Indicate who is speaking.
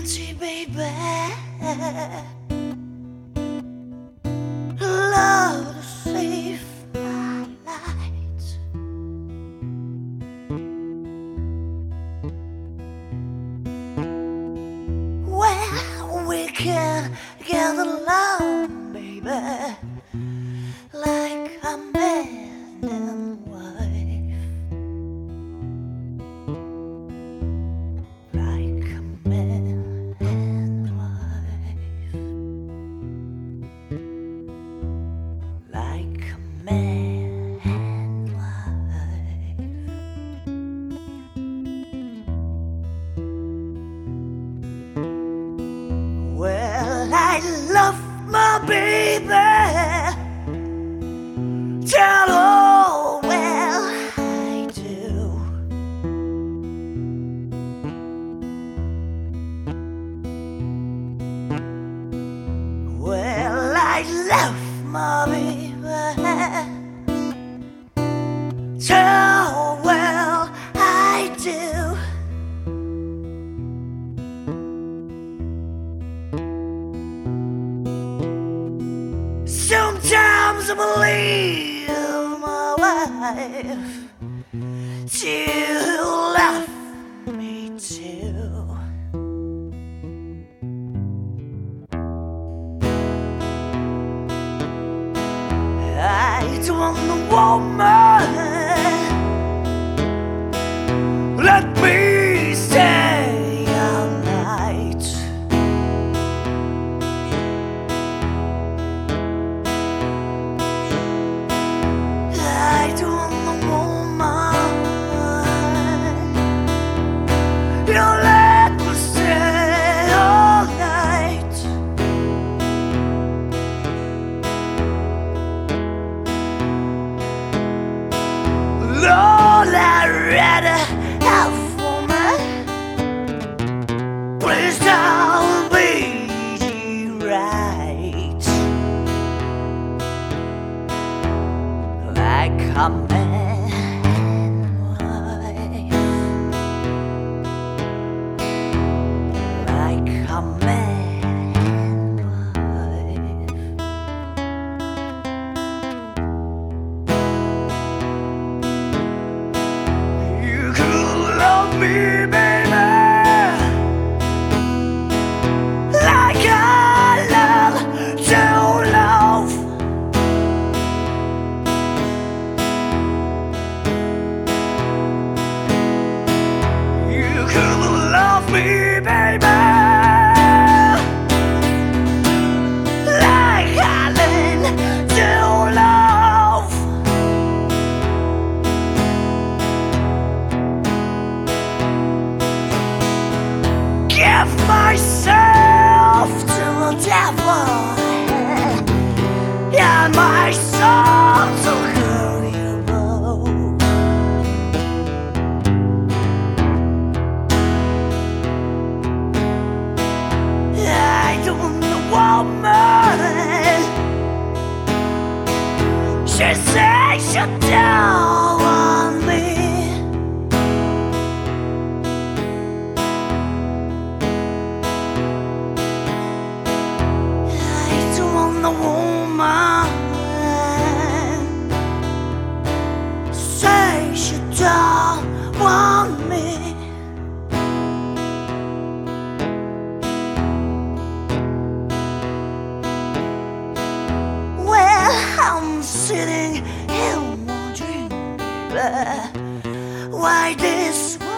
Speaker 1: empty, baby. Love to save my light. Where we can get along, baby, like a man and wife. Like a man and wife. Like a man and wife. Well, I love my baby. Tell her, well, I do. Well, I love my baby. Tell her, well, I do. Sometimes I believe my wife to love me too. I don't want the woman. Let me stay all night. I don't want the woman. You let me stay all night. Lord, I'd rather have a woman. Please don't be right. Like a man and wife. Like a man and wife. You could love me, baby, like I love to love. You could love me, baby, like I learned to love. Give myself to the devil and my soul to who you know. I don't want the woman. She says she don't want me. I don't want the woman. Say she don't want me. Well, I'm sitting here wondering, baby, why this